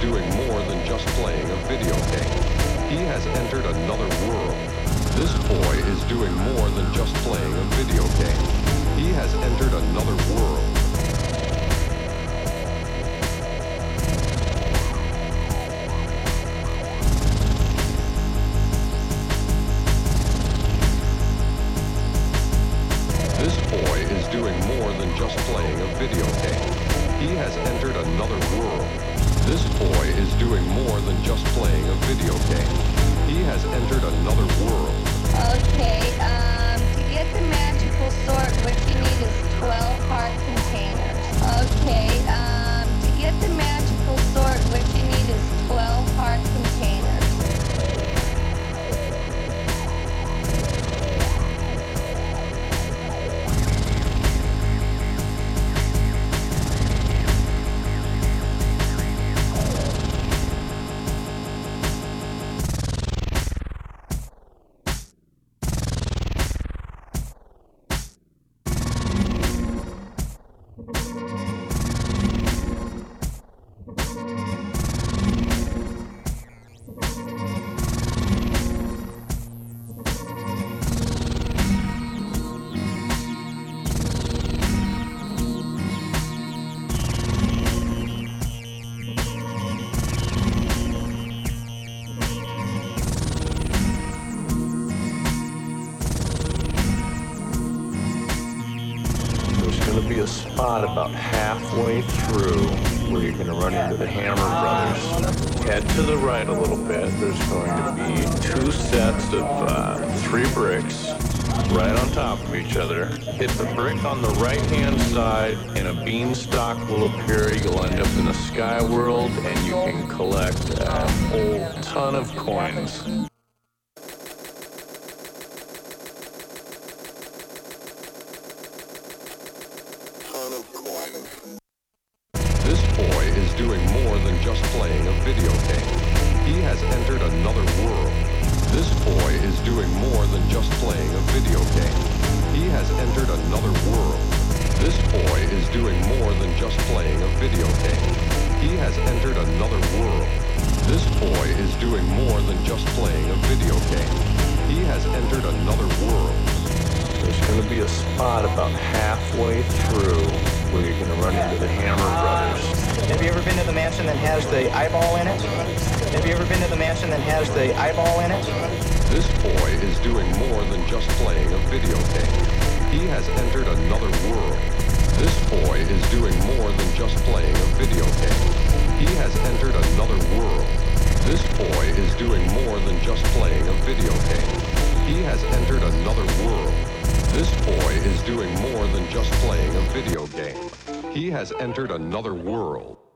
doing more than just playing a video game. He has entered another world. This boy is doing more than just playing a video game. He has entered another world. This boy is doing more than just playing a video game. He has entered another world. This boy is doing more than just playing a video game. He has entered another world. Okay, to get the magical sword, what you need is 12 heart containers. Okay, to get the magical sword, what you need is 12 heart containers. There's going to be a spot about halfway through where you're going to run into the Hammer Brothers. Head to the right a little bit. There's going to be two sets of 3 bricks right on top of each other. Hit the brick on the right-hand side and a beanstalk will appear. You'll end up in a sky world and you can collect a whole ton of coins. This boy is doing more than just playing a video game. He has entered another world. This boy is doing more than just playing a video game. He has entered another world. This boy is doing more than just playing a video game. He has entered another world. This boy is doing more than just playing a video game. He has entered another world. There's going to be a spot about halfway through where you're going to run into the Hammer Brothers. Have you ever been to the mansion that has the eyeball in it? Have you ever been to the mansion that has the eyeball in it? This boy is doing more than just playing a video game. He has entered another world. This boy is doing more than just playing a video game. He has entered another world. This boy is doing more than just playing a video game. He has entered another world. This boy is doing more than just playing a video game. He has entered another world.